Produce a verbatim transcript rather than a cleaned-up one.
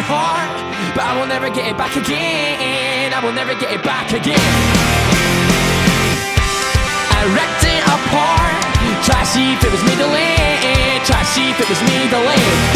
heart, but I will never get it back again. I will never get it back again. I wrecked it apart. Try to see if it was me to leave. Try to see if it was me to leave.